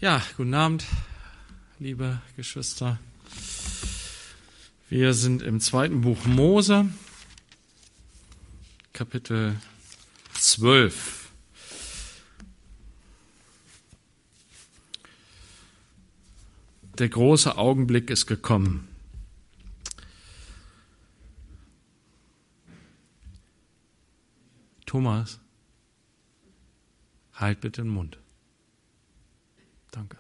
Ja, guten Abend, liebe Geschwister. Wir sind im 2. Buch Mose, Kapitel 12. Der große Augenblick ist gekommen. Thomas, halt bitte den Mund. Danke.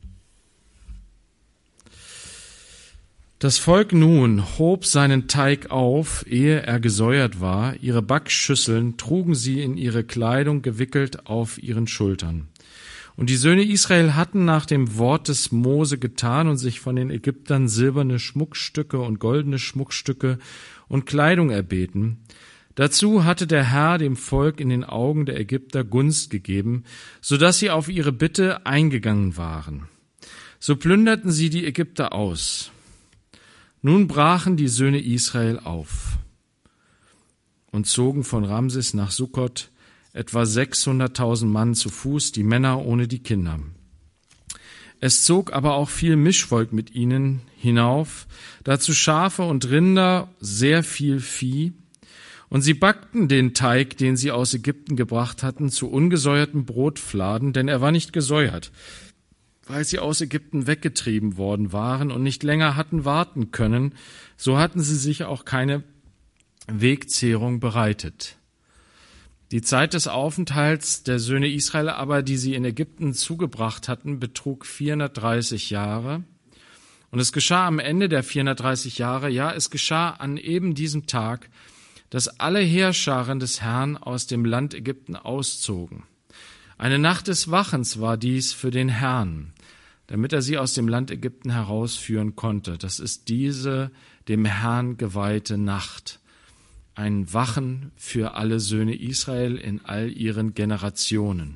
Das Volk nun hob seinen Teig auf, ehe er gesäuert war. Ihre Backschüsseln trugen sie in ihre Kleidung gewickelt auf ihren Schultern. Und die Söhne Israel hatten nach dem Wort des Mose getan und sich von den Ägyptern silberne Schmuckstücke und goldene Schmuckstücke und Kleidung erbeten. Dazu hatte der Herr dem Volk in den Augen der Ägypter Gunst gegeben, so dass sie auf ihre Bitte eingegangen waren. So plünderten sie die Ägypter aus. Nun brachen die Söhne Israel auf und zogen von Ramses nach Sukkot, etwa 600.000 Mann zu Fuß, die Männer ohne die Kinder. Es zog aber auch viel Mischvolk mit ihnen hinauf, dazu Schafe und Rinder, sehr viel Vieh. Und sie backten den Teig, den sie aus Ägypten gebracht hatten, zu ungesäuerten Brotfladen, denn er war nicht gesäuert, weil sie aus Ägypten weggetrieben worden waren und nicht länger hatten warten können, so hatten sie sich auch keine Wegzehrung bereitet. Die Zeit des Aufenthalts der Söhne Israel aber, die sie in Ägypten zugebracht hatten, betrug 430 Jahre. Und es geschah am Ende der 430 Jahre, ja, es geschah an eben diesem Tag, dass alle Heerscharen des Herrn aus dem Land Ägypten auszogen. Eine Nacht des Wachens war dies für den Herrn, damit er sie aus dem Land Ägypten herausführen konnte. Das ist diese dem Herrn geweihte Nacht. Ein Wachen für alle Söhne Israel in all ihren Generationen.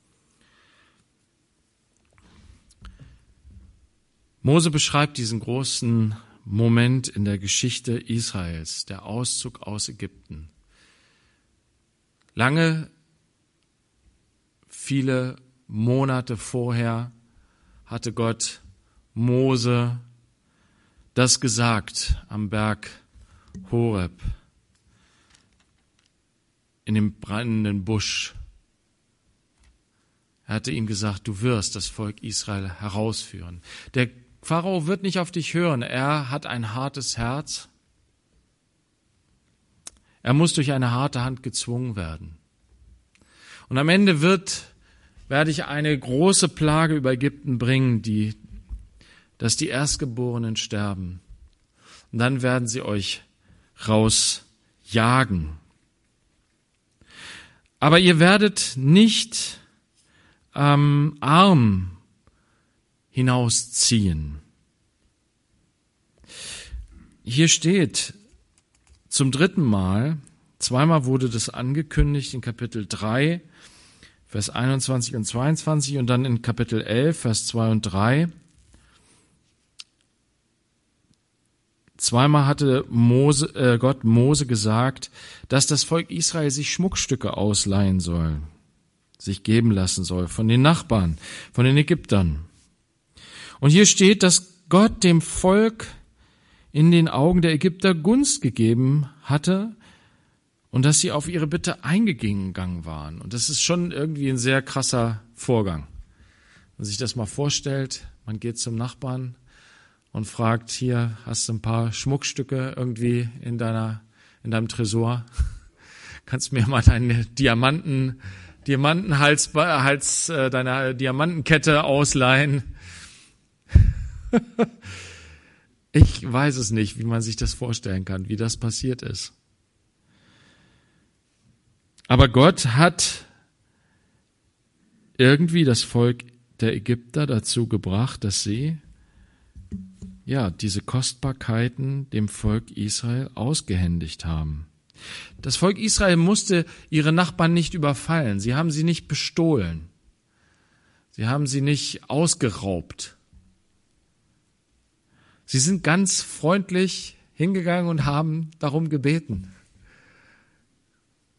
Mose beschreibt diesen großen Moment in der Geschichte Israels, der Auszug aus Ägypten. Viele Monate vorher hatte Gott Mose das gesagt am Berg Horeb, in dem brennenden Busch. Er hatte ihm gesagt, du wirst das Volk Israel herausführen. Der Pharao wird nicht auf dich hören. Er hat ein hartes Herz. Er muss durch eine harte Hand gezwungen werden. Und am Ende werde ich eine große Plage über Ägypten bringen, dass die Erstgeborenen sterben. Und dann werden sie euch rausjagen. Aber ihr werdet nicht arm hinausziehen. Hier steht zum 3. Mal, zweimal wurde das angekündigt in Kapitel 3, Vers 21 und 22 und dann in Kapitel 11, Vers 2 und 3. Zweimal hatte Gott Mose gesagt, dass das Volk Israel sich Schmuckstücke ausleihen soll, sich geben lassen soll von den Nachbarn, von den Ägyptern. Und hier steht, dass Gott dem Volk in den Augen der Ägypter Gunst gegeben hatte und dass sie auf ihre Bitte eingegangen waren. Und das ist schon irgendwie ein sehr krasser Vorgang. Wenn man sich das mal vorstellt, man geht zum Nachbarn und fragt, hier hast du ein paar Schmuckstücke irgendwie in deinem Tresor. Kannst du mir mal deine deine Diamantenkette ausleihen? Ich weiß es nicht, wie man sich das vorstellen kann, wie das passiert ist. Aber Gott hat irgendwie das Volk der Ägypter dazu gebracht, dass sie diese Kostbarkeiten dem Volk Israel ausgehändigt haben. Das Volk Israel musste ihre Nachbarn nicht überfallen. Sie haben sie nicht bestohlen. Sie haben sie nicht ausgeraubt. Sie sind ganz freundlich hingegangen und haben darum gebeten.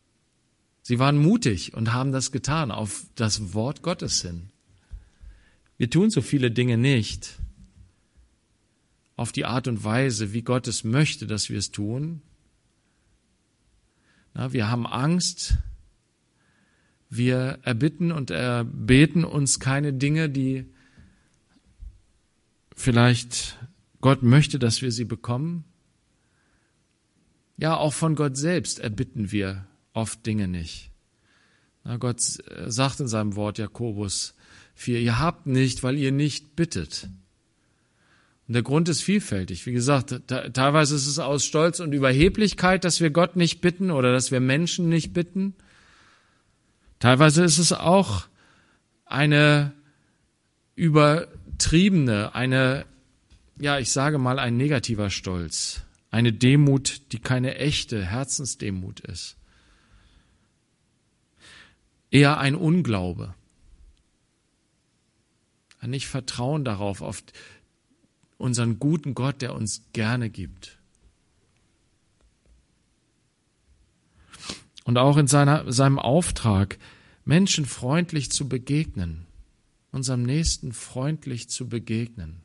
Sie waren mutig und haben das getan auf das Wort Gottes hin. Wir tun so viele Dinge nicht auf die Art und Weise, wie Gott es möchte, dass wir es tun. Wir haben Angst. Wir erbitten und erbeten uns keine Dinge, die vielleicht Gott möchte, dass wir sie bekommen. Ja, auch von Gott selbst erbitten wir oft Dinge nicht. Gott sagt in seinem Wort Jakobus 4, ihr habt nicht, weil ihr nicht bittet. Und der Grund ist vielfältig. Wie gesagt, teilweise ist es aus Stolz und Überheblichkeit, dass wir Gott nicht bitten oder dass wir Menschen nicht bitten. Teilweise ist es auch eine übertriebene, ein negativer Stolz, eine Demut, die keine echte Herzensdemut ist. Eher ein Unglaube, ein Nicht-Vertrauen darauf, auf unseren guten Gott, der uns gerne gibt. Und auch in seinem Auftrag, Menschen freundlich zu begegnen, unserem Nächsten freundlich zu begegnen.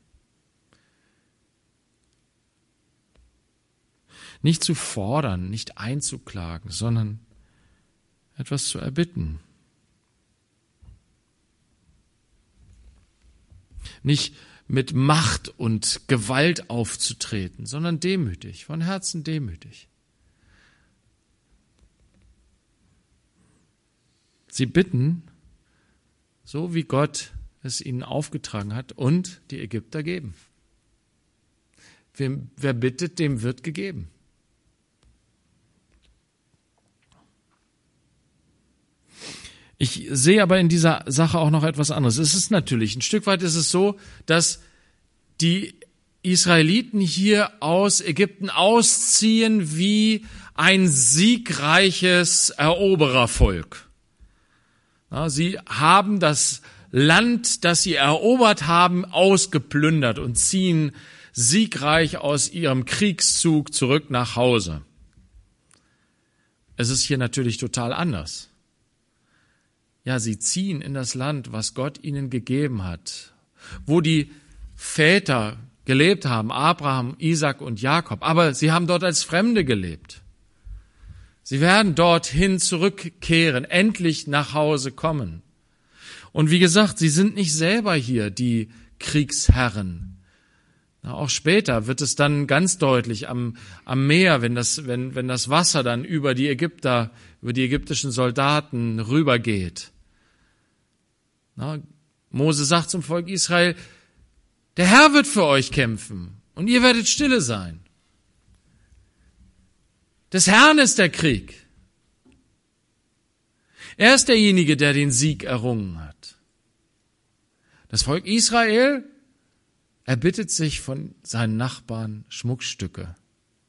Nicht zu fordern, nicht einzuklagen, sondern etwas zu erbitten. Nicht mit Macht und Gewalt aufzutreten, sondern demütig, von Herzen demütig. Sie bitten, so wie Gott es ihnen aufgetragen hat, und die Ägypter geben. Wer bittet, dem wird gegeben. Ich sehe aber in dieser Sache auch noch etwas anderes. Es ist natürlich, ein Stück weit ist es so, dass die Israeliten hier aus Ägypten ausziehen wie ein siegreiches Eroberervolk. Ja, sie haben das Land, das sie erobert haben, ausgeplündert und ziehen siegreich aus ihrem Kriegszug zurück nach Hause. Es ist hier natürlich total anders. Ja, sie ziehen in das Land, was Gott ihnen gegeben hat, wo die Väter gelebt haben, Abraham, Isaac und Jakob, aber sie haben dort als Fremde gelebt. Sie werden dorthin zurückkehren, endlich nach Hause kommen. Und wie gesagt, sie sind nicht selber hier die Kriegsherren. Auch später wird es dann ganz deutlich am Meer, wenn das Wasser dann über die ägyptischen Soldaten rübergeht. Mose sagt zum Volk Israel, der Herr wird für euch kämpfen und ihr werdet stille sein. Des Herrn ist der Krieg. Er ist derjenige, der den Sieg errungen hat. Das Volk Israel erbittet sich von seinen Nachbarn Schmuckstücke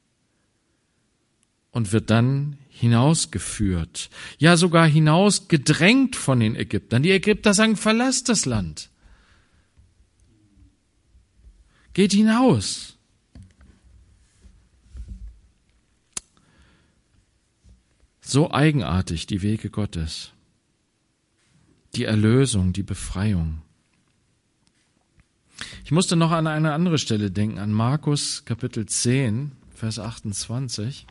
und wird dann hinausgeführt, ja sogar hinausgedrängt von den Ägyptern. Die Ägypter sagen, verlasst das Land. Geht hinaus. So eigenartig die Wege Gottes. Die Erlösung, die Befreiung. Ich musste noch an eine andere Stelle denken, an Markus Kapitel 10, Vers 28.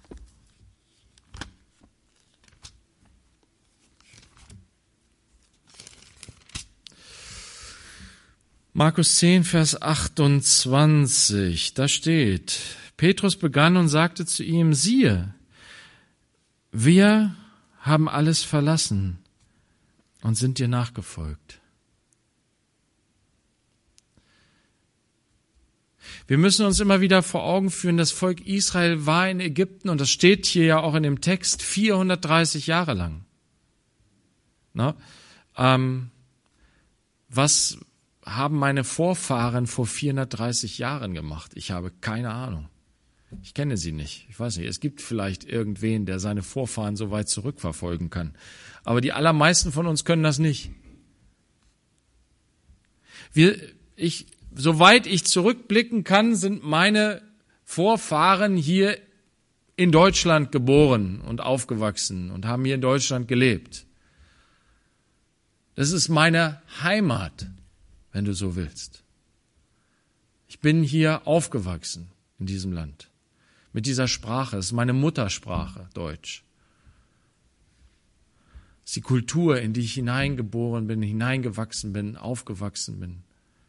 Markus 10, Vers 28, da steht, Petrus begann und sagte zu ihm, siehe, wir haben alles verlassen und sind dir nachgefolgt. Wir müssen uns immer wieder vor Augen führen, das Volk Israel war in Ägypten, und das steht hier ja auch in dem Text, 430 Jahre lang. Was haben meine Vorfahren vor 430 Jahren gemacht? Ich habe keine Ahnung. Ich kenne sie nicht. Ich weiß nicht, es gibt vielleicht irgendwen, der seine Vorfahren so weit zurückverfolgen kann. Aber die allermeisten von uns können das nicht. Soweit ich zurückblicken kann, sind meine Vorfahren hier in Deutschland geboren und aufgewachsen und haben hier in Deutschland gelebt. Das ist meine Heimat. wenn du so willst. Ich bin hier aufgewachsen in diesem Land mit dieser Sprache. Es ist meine Muttersprache, Deutsch. Es ist die Kultur, in die ich hineingeboren bin, hineingewachsen bin, aufgewachsen bin.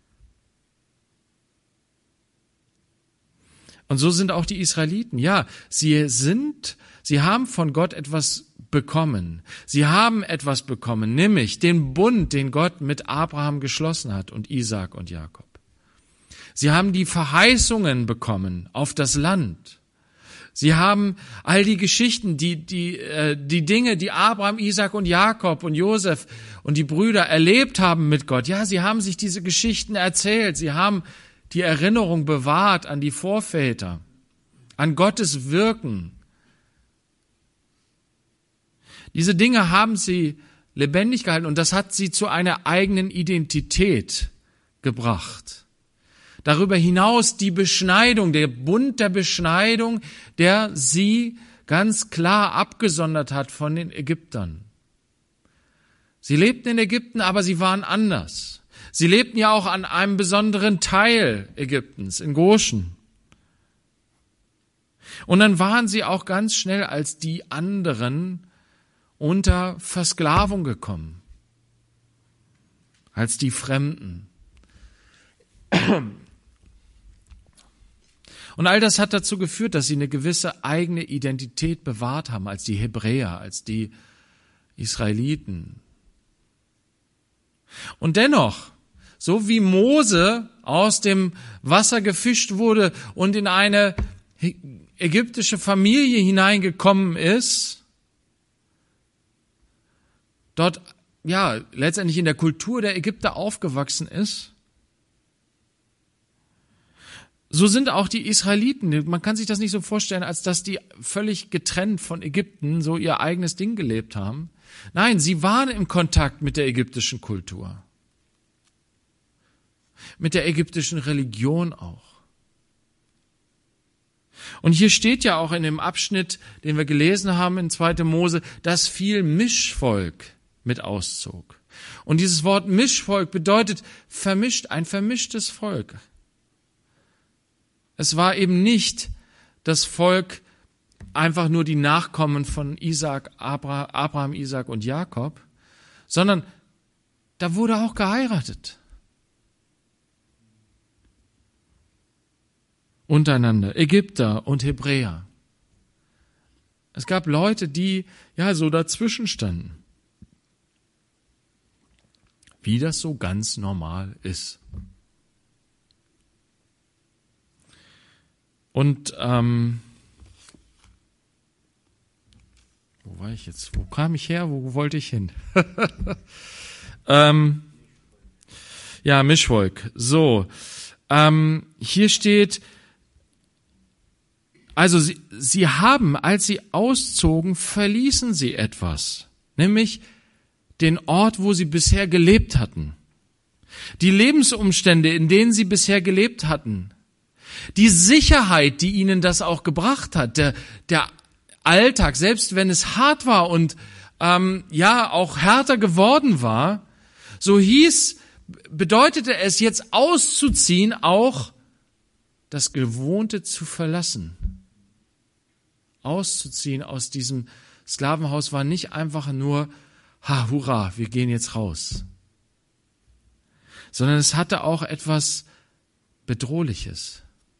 Und so sind auch die Israeliten. Ja, sie haben von Gott etwas bekommen. Sie haben etwas bekommen, nämlich den Bund, den Gott mit Abraham geschlossen hat und Isaak und Jakob. Sie haben die Verheißungen bekommen auf das Land. Sie haben all die Geschichten, die Dinge, die Abraham, Isaak und Jakob und Josef und die Brüder erlebt haben mit Gott. Ja, sie haben sich diese Geschichten erzählt. Sie haben die Erinnerung bewahrt an die Vorväter, an Gottes Wirken. Diese Dinge haben sie lebendig gehalten und das hat sie zu einer eigenen Identität gebracht. Darüber hinaus die Beschneidung, der Bund der Beschneidung, der sie ganz klar abgesondert hat von den Ägyptern. Sie lebten in Ägypten, aber sie waren anders. Sie lebten ja auch an einem besonderen Teil Ägyptens, in Goshen. Und dann waren sie auch ganz schnell als die anderen unter Versklavung gekommen, als die Fremden. Und all das hat dazu geführt, dass sie eine gewisse eigene Identität bewahrt haben, als die Hebräer, als die Israeliten. Und dennoch, so wie Mose aus dem Wasser gefischt wurde und in eine ägyptische Familie hineingekommen ist, dort ja letztendlich in der Kultur der Ägypter aufgewachsen ist, so sind auch die Israeliten. Man kann sich das nicht so vorstellen, als dass die völlig getrennt von Ägypten so ihr eigenes Ding gelebt haben. Nein, sie waren im Kontakt mit der ägyptischen Kultur. Mit der ägyptischen Religion auch. Und hier steht ja auch in dem Abschnitt, den wir gelesen haben in 2. Mose, dass viel Mischvolk mit auszog. Und dieses Wort Mischvolk bedeutet vermischt, ein vermischtes Volk. Es war eben nicht das Volk, einfach nur die Nachkommen von Abraham, Isaak und Jakob, sondern da wurde auch geheiratet. Untereinander, Ägypter und Hebräer. Es gab Leute, die ja so dazwischen standen. Wie das so ganz normal ist. Und wo war ich jetzt? Wo kam ich her? Wo wollte ich hin? Ja, Mischvolk. So, hier steht, also sie haben, als sie auszogen, verließen sie etwas, nämlich den Ort, wo sie bisher gelebt hatten. Die Lebensumstände, in denen sie bisher gelebt hatten. Die Sicherheit, die ihnen das auch gebracht hat, der Alltag, selbst wenn es hart war und auch härter geworden war, so bedeutete es jetzt auszuziehen, auch das Gewohnte zu verlassen. Auszuziehen aus diesem Sklavenhaus war nicht einfach nur, hurra, wir gehen jetzt raus, sondern es hatte auch etwas Bedrohliches.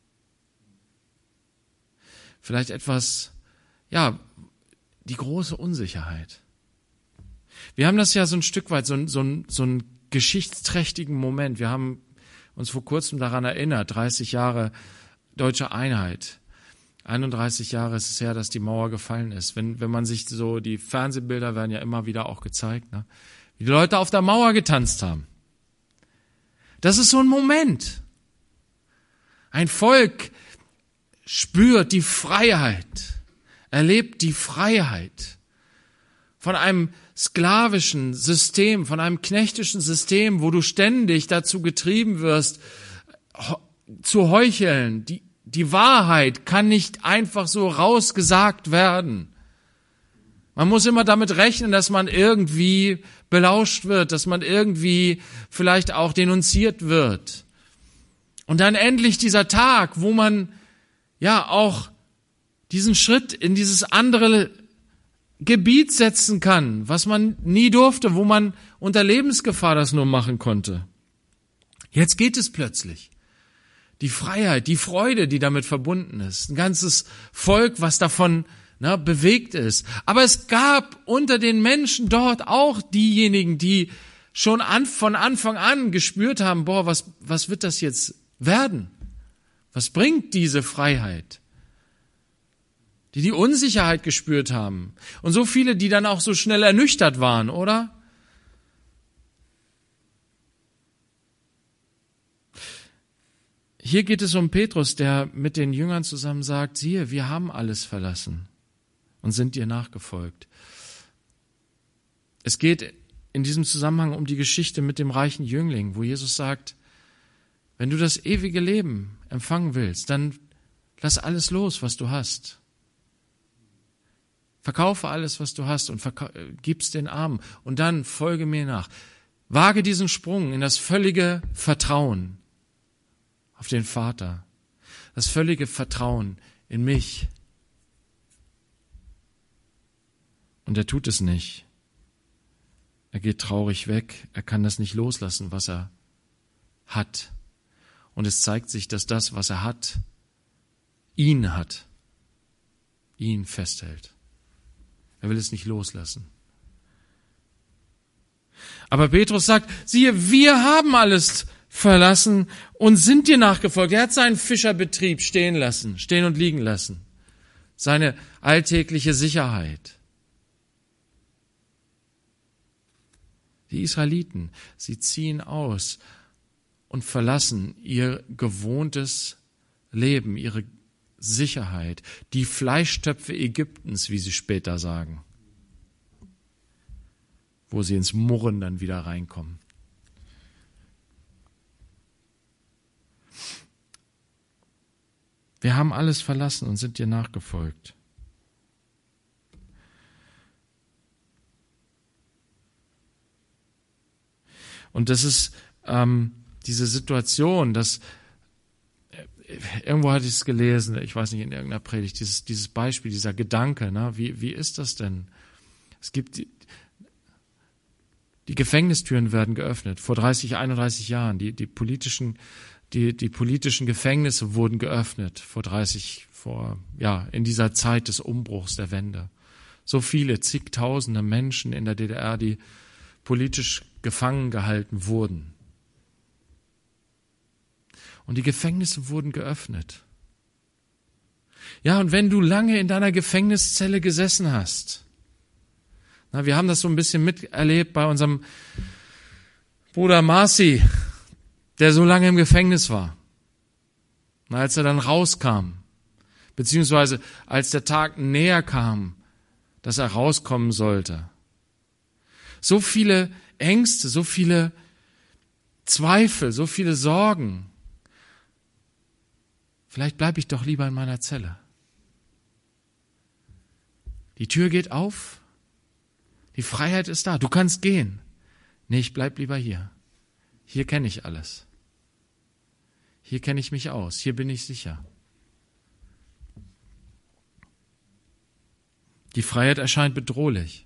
Vielleicht etwas, die große Unsicherheit. Wir haben das ja so ein Stück weit, so einen geschichtsträchtigen Moment. Wir haben uns vor kurzem daran erinnert, 30 Jahre deutsche Einheit. 31 Jahre ist es her, dass die Mauer gefallen ist. Wenn man sich so, die Fernsehbilder werden ja immer wieder auch gezeigt, ne? Wie die Leute auf der Mauer getanzt haben. Das ist so ein Moment. Ein Volk spürt die Freiheit, erlebt die Freiheit von einem sklavischen System, von einem knechtischen System, wo du ständig dazu getrieben wirst, zu heucheln. Die Wahrheit kann nicht einfach so rausgesagt werden. Man muss immer damit rechnen, dass man irgendwie belauscht wird, dass man irgendwie vielleicht auch denunziert wird. Und dann endlich dieser Tag, wo man ja auch diesen Schritt in dieses andere Gebiet setzen kann, was man nie durfte, wo man unter Lebensgefahr das nur machen konnte. Jetzt geht es plötzlich. Die Freiheit, die Freude, die damit verbunden ist. Ein ganzes Volk, was davon bewegt ist. Aber es gab unter den Menschen dort auch diejenigen, die schon von Anfang an gespürt haben, was wird das jetzt werden? Was bringt diese Freiheit? Die Unsicherheit gespürt haben. Und so viele, die dann auch so schnell ernüchtert waren, oder? Hier geht es um Petrus, der mit den Jüngern zusammen sagt, siehe, wir haben alles verlassen und sind dir nachgefolgt. Es geht in diesem Zusammenhang um die Geschichte mit dem reichen Jüngling, wo Jesus sagt, wenn du das ewige Leben empfangen willst, dann lass alles los, was du hast. Verkaufe alles, was du hast und gib's den Armen und dann folge mir nach. Wage diesen Sprung in das völlige Vertrauen auf den Vater, das völlige Vertrauen in mich. Und er tut es nicht. Er geht traurig weg. Er kann das nicht loslassen, was er hat. Und es zeigt sich, dass das, was er hat, ihn festhält. Er will es nicht loslassen. Aber Petrus sagt, siehe, wir haben alles verlassen und sind dir nachgefolgt. Er hat seinen Fischerbetrieb stehen und liegen lassen. Seine alltägliche Sicherheit. Die Israeliten, sie ziehen aus und verlassen ihr gewohntes Leben, ihre Sicherheit, die Fleischtöpfe Ägyptens, wie sie später sagen, wo sie ins Murren dann wieder reinkommen. Wir haben alles verlassen und sind dir nachgefolgt. Und das ist diese Situation, dass irgendwo hatte ich es gelesen, ich weiß nicht, in irgendeiner Predigt, dieses Beispiel, dieser Gedanke, wie ist das denn? Es gibt die Gefängnistüren werden geöffnet. Vor 31 Jahren, die politischen Gefängnisse wurden geöffnet. In dieser Zeit des Umbruchs der Wende. So viele, zigtausende Menschen in der DDR, die politisch gefangen gehalten wurden. Und die Gefängnisse wurden geöffnet. Ja, und wenn du lange in deiner Gefängniszelle gesessen hast, wir haben das so ein bisschen miterlebt bei unserem Bruder Marci, der so lange im Gefängnis war. Als er dann rauskam, beziehungsweise als der Tag näher kam, dass er rauskommen sollte. So viele Ängste, so viele Zweifel, so viele Sorgen. Vielleicht bleibe ich doch lieber in meiner Zelle. Die Tür geht auf, die Freiheit ist da, du kannst gehen. Nee, ich bleib lieber hier. Hier kenne ich alles. Hier kenne ich mich aus, hier bin ich sicher. Die Freiheit erscheint bedrohlich.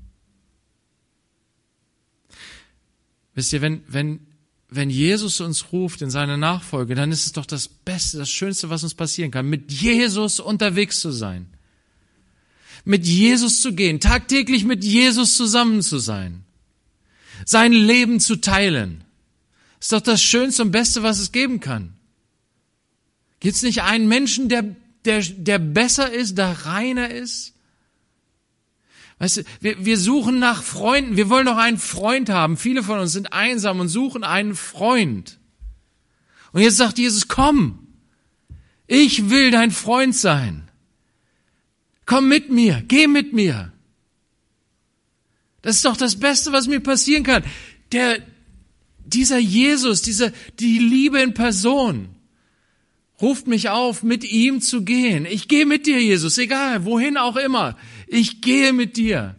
Wisst ihr, wenn Jesus uns ruft in seine Nachfolge, dann ist es doch das Beste, das Schönste, was uns passieren kann, mit Jesus unterwegs zu sein. Mit Jesus zu gehen, tagtäglich mit Jesus zusammen zu sein. Sein Leben zu teilen. Ist doch das Schönste und Beste, was es geben kann. Gibt es nicht einen Menschen, der besser ist, der reiner ist? Weißt du, wir suchen nach Freunden. Wir wollen doch einen Freund haben. Viele von uns sind einsam und suchen einen Freund. Und jetzt sagt Jesus, komm, ich will dein Freund sein. Komm mit mir, geh mit mir. Das ist doch das Beste, was mir passieren kann. Dieser Jesus, die Liebe in Person, ruft mich auf, mit ihm zu gehen. Ich gehe mit dir, Jesus, egal, wohin auch immer. Ich gehe mit dir.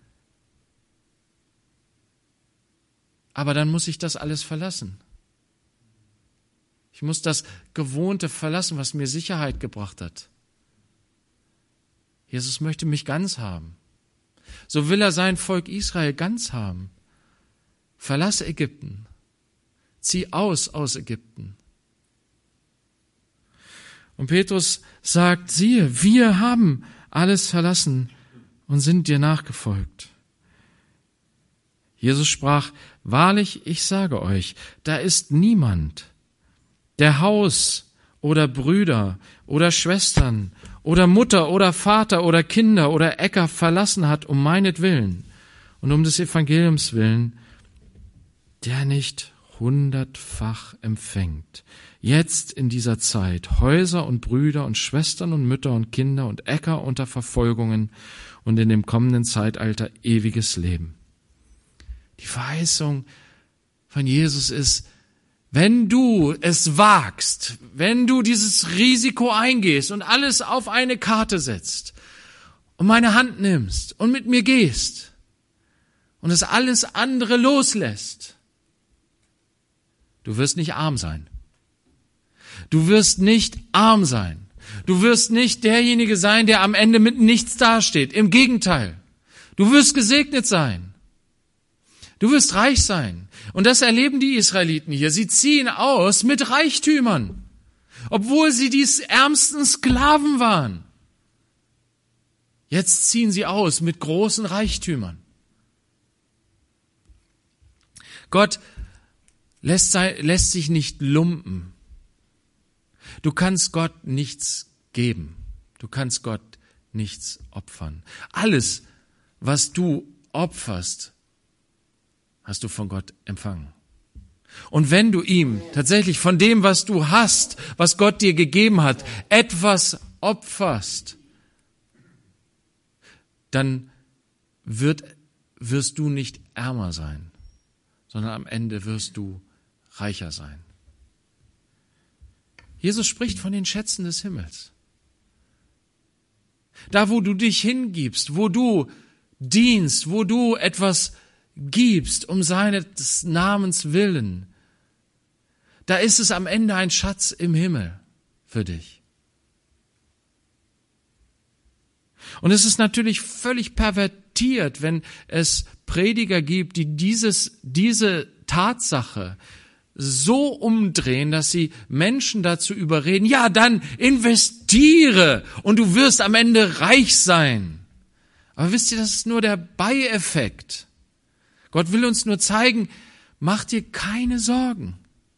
Aber dann muss ich das alles verlassen. Ich muss das Gewohnte verlassen, was mir Sicherheit gebracht hat. Jesus möchte mich ganz haben. So will er sein Volk Israel ganz haben. Verlass Ägypten. Zieh aus Ägypten. Und Petrus sagt, siehe, wir haben alles verlassen und sind dir nachgefolgt. Jesus sprach, wahrlich, ich sage euch, da ist niemand, der Haus oder Brüder oder Schwestern oder Mutter oder Vater oder Kinder oder Äcker verlassen hat um meinetwillen und um des Evangeliums willen, der nicht 100-fach empfängt. Jetzt in dieser Zeit Häuser und Brüder und Schwestern und Mütter und Kinder und Äcker unter Verfolgungen und in dem kommenden Zeitalter ewiges Leben. Die Verheißung von Jesus ist, wenn du es wagst, wenn du dieses Risiko eingehst und alles auf eine Karte setzt und meine Hand nimmst und mit mir gehst und es alles andere loslässt, du wirst nicht arm sein. Du wirst nicht arm sein. Du wirst nicht derjenige sein, der am Ende mit nichts dasteht. Im Gegenteil. Du wirst gesegnet sein. Du wirst reich sein. Und das erleben die Israeliten hier. Sie ziehen aus mit Reichtümern, obwohl sie die ärmsten Sklaven waren. Jetzt ziehen sie aus mit großen Reichtümern. Gott lässt sich nicht lumpen. Du kannst Gott nichts geben. Du kannst Gott nichts opfern. Alles, was du opferst, hast du von Gott empfangen. Und wenn du ihm tatsächlich von dem, was du hast, was Gott dir gegeben hat, etwas opferst, dann wirst du nicht ärmer sein, sondern am Ende wirst du reicher sein. Jesus spricht von den Schätzen des Himmels. Da, wo du dich hingibst, wo du dienst, wo du etwas gibst um seines Namens willen, da ist es am Ende ein Schatz im Himmel für dich. Und es ist natürlich völlig pervertiert, wenn es Prediger gibt, die diese Tatsache so umdrehen, dass sie Menschen dazu überreden, ja, dann investiere und du wirst am Ende reich sein. Aber wisst ihr, das ist nur der Beieffekt. Gott will uns nur zeigen, mach dir keine Sorgen.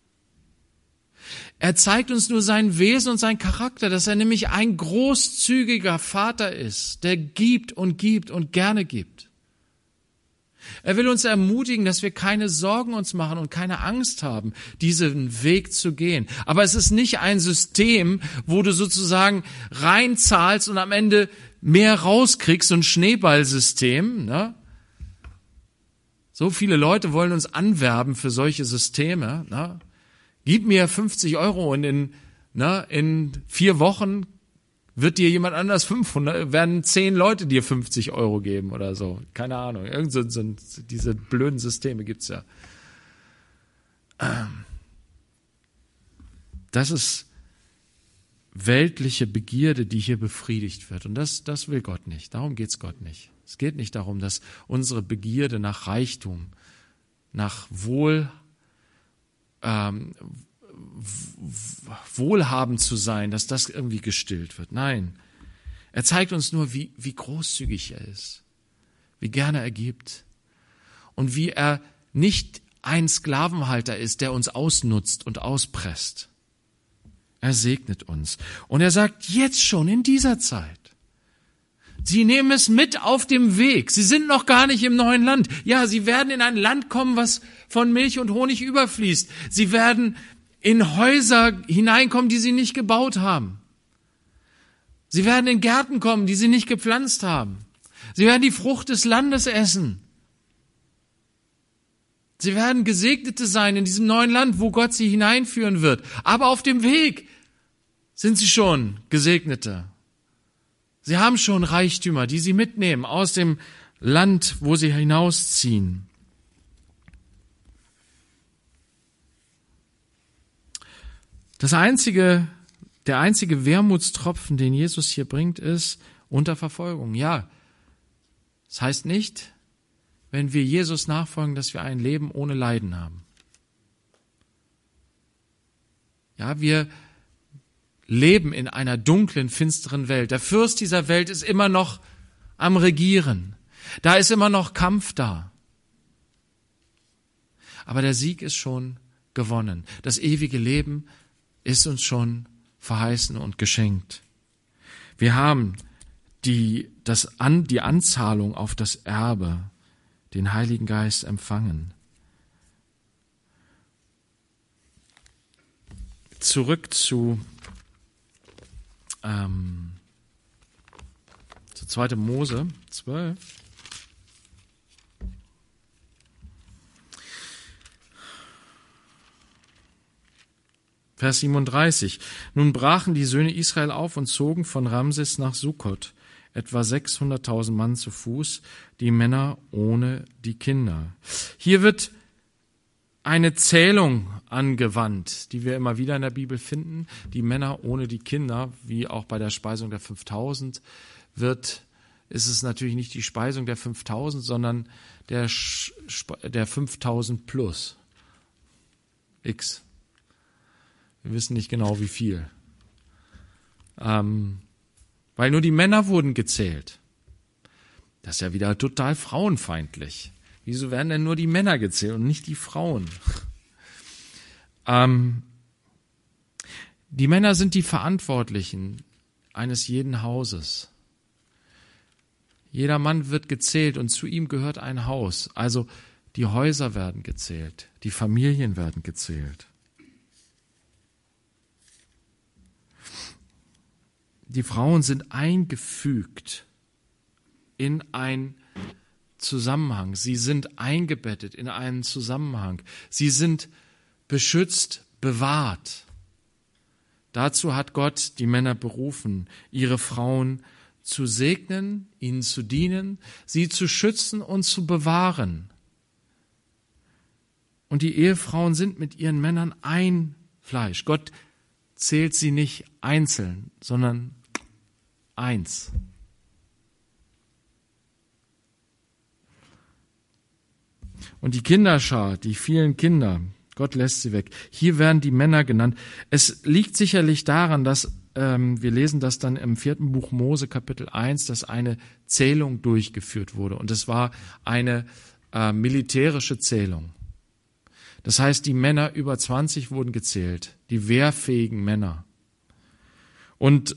Er zeigt uns nur sein Wesen und sein Charakter, dass er nämlich ein großzügiger Vater ist, der gibt und gerne gibt. Er will uns ermutigen, dass wir keine Sorgen uns machen und keine Angst haben, diesen Weg zu gehen. Aber es ist nicht ein System, wo du sozusagen reinzahlst und am Ende mehr rauskriegst, so ein Schneeballsystem. Ne? So viele Leute wollen uns anwerben für solche Systeme. Ne? Gib mir 50 € und in 4 Wochen wird dir jemand anders 500, werden 10 Leute dir 50 € geben oder so. Keine Ahnung. Diese blöden Systeme gibt's ja. Das ist weltliche Begierde, die hier befriedigt wird. Und das will Gott nicht. Darum geht's Gott nicht. Es geht nicht darum, dass unsere Begierde nach Reichtum, nach wohlhabend zu sein, dass das irgendwie gestillt wird. Nein, er zeigt uns nur, wie großzügig er ist, wie gerne er gibt und wie er nicht ein Sklavenhalter ist, der uns ausnutzt und auspresst. Er segnet uns. Und er sagt jetzt schon in dieser Zeit, sie nehmen es mit auf dem Weg. Sie sind noch gar nicht im neuen Land. Ja, sie werden in ein Land kommen, was von Milch und Honig überfließt. Sie werden in Häuser hineinkommen, die sie nicht gebaut haben. Sie werden in Gärten kommen, die sie nicht gepflanzt haben. Sie werden die Frucht des Landes essen. Sie werden Gesegnete sein in diesem neuen Land, wo Gott sie hineinführen wird. Aber auf dem Weg sind sie schon Gesegnete. Sie haben schon Reichtümer, die sie mitnehmen aus dem Land, wo sie hinausziehen. Der einzige Wermutstropfen, den Jesus hier bringt, ist unter Verfolgung. Ja, das heißt nicht, wenn wir Jesus nachfolgen, dass wir ein Leben ohne Leiden haben. Ja, wir leben in einer dunklen, finsteren Welt. Der Fürst dieser Welt ist immer noch am Regieren. Da ist immer noch Kampf da. Aber der Sieg ist schon gewonnen. Das ewige Leben ist uns schon verheißen und geschenkt. Wir haben die Anzahlung auf das Erbe, den Heiligen Geist empfangen. Zurück zu 2. Mose 12. Vers 37. Nun brachen die Söhne Israel auf und zogen von Ramses nach Sukkot, etwa 600.000 Mann zu Fuß, die Männer ohne die Kinder. Hier wird eine Zählung angewandt, die wir immer wieder in der Bibel finden. Die Männer ohne die Kinder, wie auch bei der Speisung der 5.000, ist es natürlich nicht die Speisung der 5.000, sondern der 5.000 plus X. Wir wissen nicht genau, wie viel. Weil nur die Männer wurden gezählt. Das ist ja wieder total frauenfeindlich. Wieso werden denn nur die Männer gezählt und nicht die Frauen? Die Männer sind die Verantwortlichen eines jeden Hauses. Jeder Mann wird gezählt und zu ihm gehört ein Haus. Also die Häuser werden gezählt, die Familien werden gezählt. Die Frauen sind eingefügt in einen Zusammenhang. Sie sind eingebettet in einen Zusammenhang. Sie sind beschützt, bewahrt. Dazu hat Gott die Männer berufen, ihre Frauen zu segnen, ihnen zu dienen, sie zu schützen und zu bewahren. Und die Ehefrauen sind mit ihren Männern ein Fleisch. Gott zählt sie nicht einzeln, sondern eins. Und die Kinderschar, die vielen Kinder, Gott lässt sie weg. Hier werden die Männer genannt. Es liegt sicherlich daran, dass wir lesen das dann im 4. Buch Mose, Kapitel 1, dass eine Zählung durchgeführt wurde. Und es war eine militärische Zählung. Das heißt, die Männer über 20 wurden gezählt, die wehrfähigen Männer. Und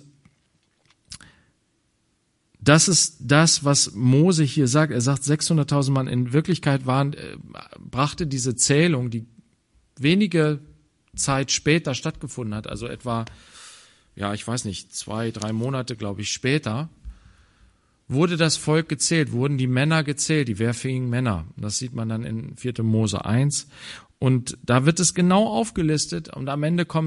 das ist das, was Mose hier sagt. Er sagt 600.000 Mann. In Wirklichkeit brachte diese Zählung, die wenige Zeit später stattgefunden hat, also etwa, 2-3 Monate, glaube ich, später, wurde das Volk gezählt, wurden die Männer gezählt, die wehrfähigen Männer. Das sieht man dann in 4. Mose 1. Und da wird es genau aufgelistet und am Ende kommen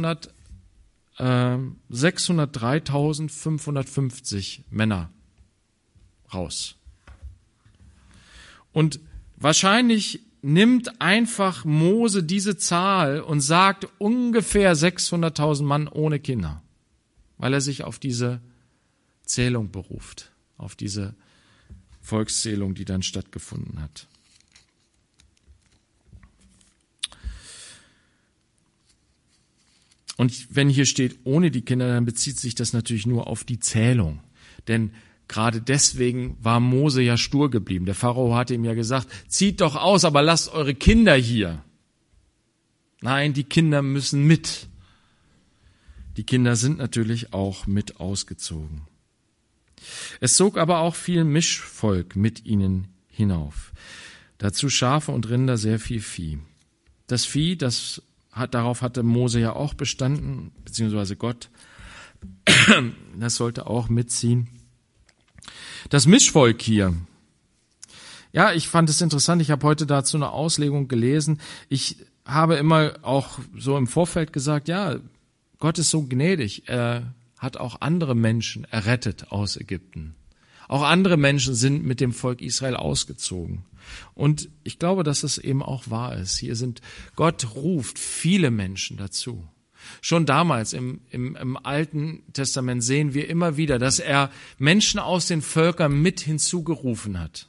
603.550 Männer raus. Und wahrscheinlich nimmt einfach Mose diese Zahl und sagt ungefähr 600.000 Mann ohne Kinder, weil er sich auf diese Zählung beruft, auf diese Volkszählung, die dann stattgefunden hat. Und wenn hier steht, ohne die Kinder, dann bezieht sich das natürlich nur auf die Zählung. Denn gerade deswegen war Mose ja stur geblieben. Der Pharao hatte ihm ja gesagt, zieht doch aus, aber lasst eure Kinder hier. Nein, die Kinder müssen mit. Die Kinder sind natürlich auch mit ausgezogen. Es zog aber auch viel Mischvolk mit ihnen hinauf. Dazu Schafe und Rinder, sehr viel Vieh. Das Vieh, darauf hatte Mose ja auch bestanden, beziehungsweise Gott. Das sollte auch mitziehen. Das Mischvolk hier. Ja, ich fand es interessant. Ich habe heute dazu eine Auslegung gelesen. Ich habe immer auch so im Vorfeld gesagt, ja, Gott ist so gnädig. Er hat auch andere Menschen errettet aus Ägypten. Auch andere Menschen sind mit dem Volk Israel ausgezogen. Und ich glaube, dass es eben auch wahr ist. Gott ruft viele Menschen dazu. Schon damals im Alten Testament sehen wir immer wieder, dass Menschen aus den Völkern mit hinzugerufen hat.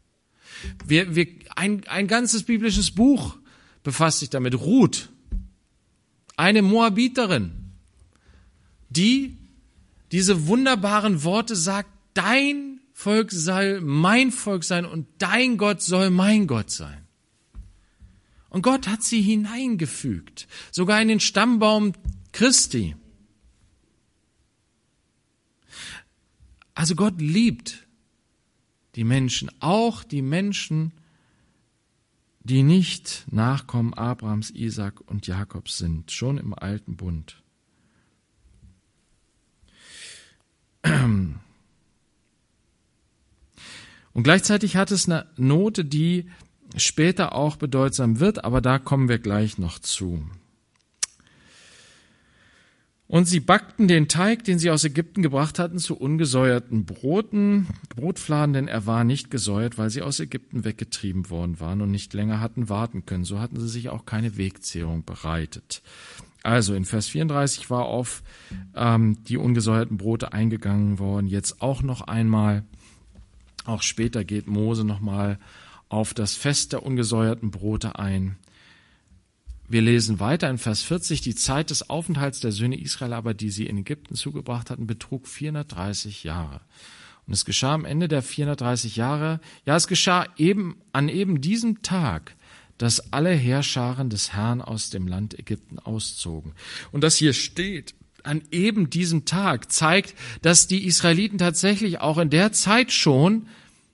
Ein ganzes biblisches Buch befasst sich damit. Ruth, eine Moabiterin, die diese wunderbaren Worte sagt: Dein Volk soll mein Volk sein und dein Gott soll mein Gott sein. Und Gott hat sie hineingefügt, sogar in den Stammbaum Christi. Also Gott liebt die Menschen, auch die Menschen, die nicht Nachkommen Abrahams, Isaak und Jakobs sind, schon im alten Bund. Und gleichzeitig hat es eine Note, die später auch bedeutsam wird, aber da kommen wir gleich noch zu. Und sie backten den Teig, den sie aus Ägypten gebracht hatten, zu ungesäuerten Brotfladen, denn er war nicht gesäuert, weil sie aus Ägypten weggetrieben worden waren und nicht länger hatten warten können. So hatten sie sich auch keine Wegzehrung bereitet. Also in Vers 34 war auf die ungesäuerten Brote eingegangen worden. Jetzt auch noch einmal, auch später geht Mose nochmal auf das Fest der ungesäuerten Brote ein. Wir lesen weiter in Vers 40, die Zeit des Aufenthalts der Söhne Israel aber, die sie in Ägypten zugebracht hatten, betrug 430 Jahre. Und es geschah am Ende der 430 Jahre, es geschah an diesem Tag, dass alle Heerscharen des Herrn aus dem Land Ägypten auszogen. Und das hier steht, an eben diesem Tag, zeigt, dass die Israeliten tatsächlich auch in der Zeit schon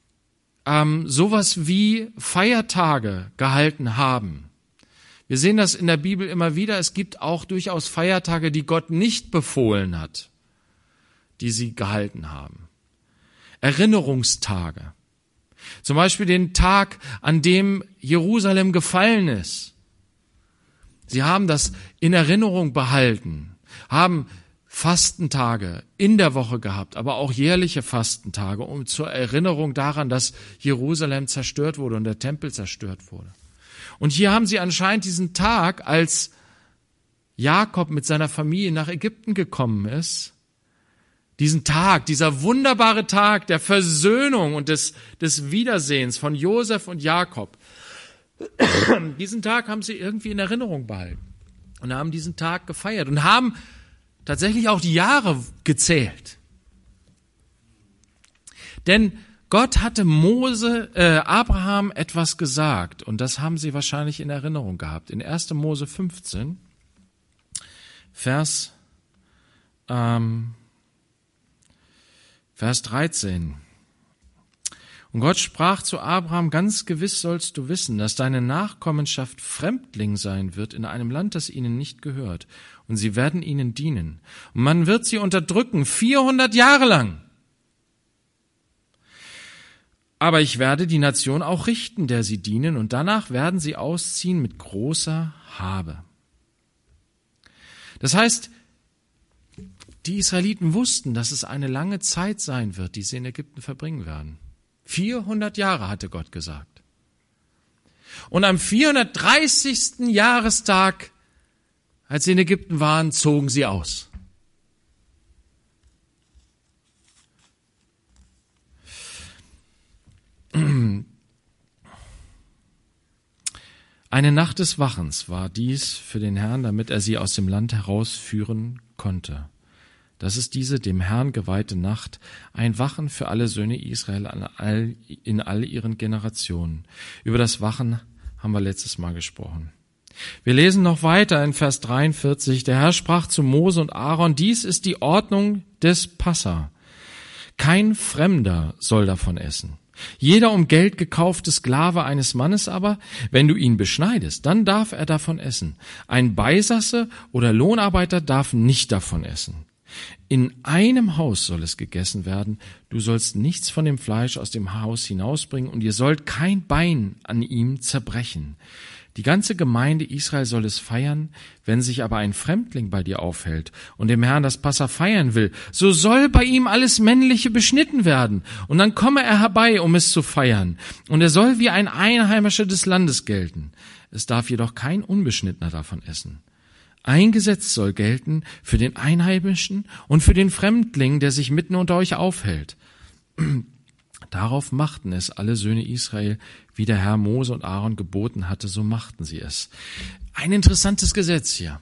sowas wie Feiertage gehalten haben. Wir sehen das in der Bibel immer wieder. Es gibt auch durchaus Feiertage, die Gott nicht befohlen hat, die sie gehalten haben. Erinnerungstage. Zum Beispiel den Tag, an dem Jerusalem gefallen ist. Sie haben das in Erinnerung behalten, haben Fastentage in der Woche gehabt, aber auch jährliche Fastentage, um zur Erinnerung daran, dass Jerusalem zerstört wurde und der Tempel zerstört wurde. Und hier haben sie anscheinend diesen Tag, als Jakob mit seiner Familie nach Ägypten gekommen ist, diesen Tag, dieser wunderbare Tag der Versöhnung und des Wiedersehens von Josef und Jakob, diesen Tag haben sie irgendwie in Erinnerung behalten und haben diesen Tag gefeiert und haben tatsächlich auch die Jahre gezählt. Denn Gott hatte Abraham etwas gesagt und das haben sie wahrscheinlich in Erinnerung gehabt. In 1. Mose 15, Vers 13. Und Gott sprach zu Abraham: Ganz gewiss sollst du wissen, dass deine Nachkommenschaft Fremdling sein wird in einem Land, das ihnen nicht gehört. Und sie werden ihnen dienen. Und man wird sie unterdrücken 400 Jahre lang. Aber ich werde die Nation auch richten, der sie dienen, und danach werden sie ausziehen mit großer Habe. Das heißt, die Israeliten wussten, dass es eine lange Zeit sein wird, die sie in Ägypten verbringen werden. 400 Jahre hatte Gott gesagt. Und am 430. Jahrestag, als sie in Ägypten waren, zogen sie aus. Eine Nacht des Wachens war dies für den Herrn, damit er sie aus dem Land herausführen konnte. Das ist diese dem Herrn geweihte Nacht, ein Wachen für alle Söhne Israel in all ihren Generationen. Über das Wachen haben wir letztes Mal gesprochen. Wir lesen noch weiter in Vers 43. Der Herr sprach zu Mose und Aaron: Dies ist die Ordnung des Passa. Kein Fremder soll davon essen. Jeder um Geld gekaufte Sklave eines Mannes aber, wenn du ihn beschneidest, dann darf er davon essen. Ein Beisasse oder Lohnarbeiter darf nicht davon essen. In einem Haus soll es gegessen werden. Du sollst nichts von dem Fleisch aus dem Haus hinausbringen und ihr sollt kein Bein an ihm zerbrechen. Die ganze Gemeinde Israel soll es feiern. Wenn sich aber ein Fremdling bei dir aufhält und dem Herrn das Passa feiern will, so soll bei ihm alles Männliche beschnitten werden. Und dann komme er herbei, um es zu feiern. Und er soll wie ein Einheimischer des Landes gelten. Es darf jedoch kein Unbeschnittener davon essen. Ein Gesetz soll gelten für den Einheimischen und für den Fremdling, der sich mitten unter euch aufhält. Darauf machten es alle Söhne Israel, wie der Herr Mose und Aaron geboten hatte, so machten sie es. Ein interessantes Gesetz hier.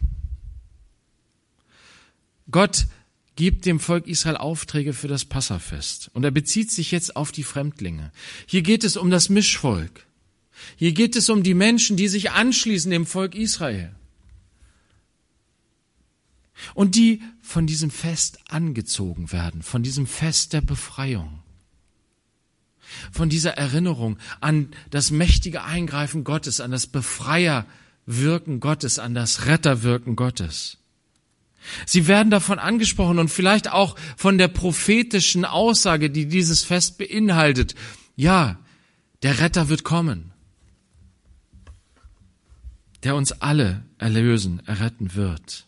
Gott gibt dem Volk Israel Aufträge für das Passafest und er bezieht sich jetzt auf die Fremdlinge. Hier geht es um das Mischvolk. Hier geht es um die Menschen, die sich anschließen dem Volk Israel und die von diesem Fest angezogen werden, von diesem Fest der Befreiung. Von dieser Erinnerung an das mächtige Eingreifen Gottes, an das Befreierwirken Gottes, an das Retterwirken Gottes. Sie werden davon angesprochen und vielleicht auch von der prophetischen Aussage, die dieses Fest beinhaltet. Ja, der Retter wird kommen, der uns alle erlösen, erretten wird.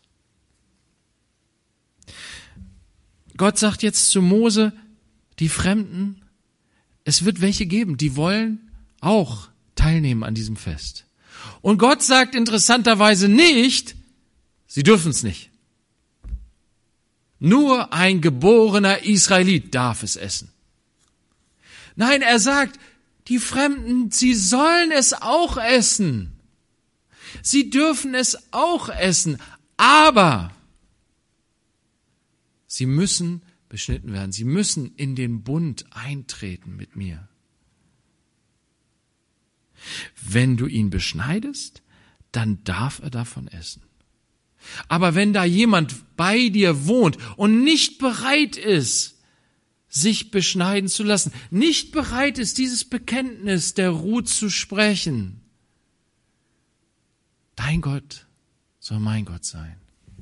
Gott sagt jetzt zu Mose, die Fremden, es wird welche geben, die wollen auch teilnehmen an diesem Fest. Und Gott sagt interessanterweise nicht, sie dürfen es nicht. Nur ein geborener Israelit darf es essen. Nein, er sagt, die Fremden, sie sollen es auch essen. Sie dürfen es auch essen, aber sie müssen beschnitten werden. Sie müssen in den Bund eintreten mit mir. Wenn du ihn beschneidest, dann darf er davon essen. Aber wenn da jemand bei dir wohnt und nicht bereit ist, sich beschneiden zu lassen, nicht bereit ist, dieses Bekenntnis der Ruhe zu sprechen, dein Gott soll mein Gott sein.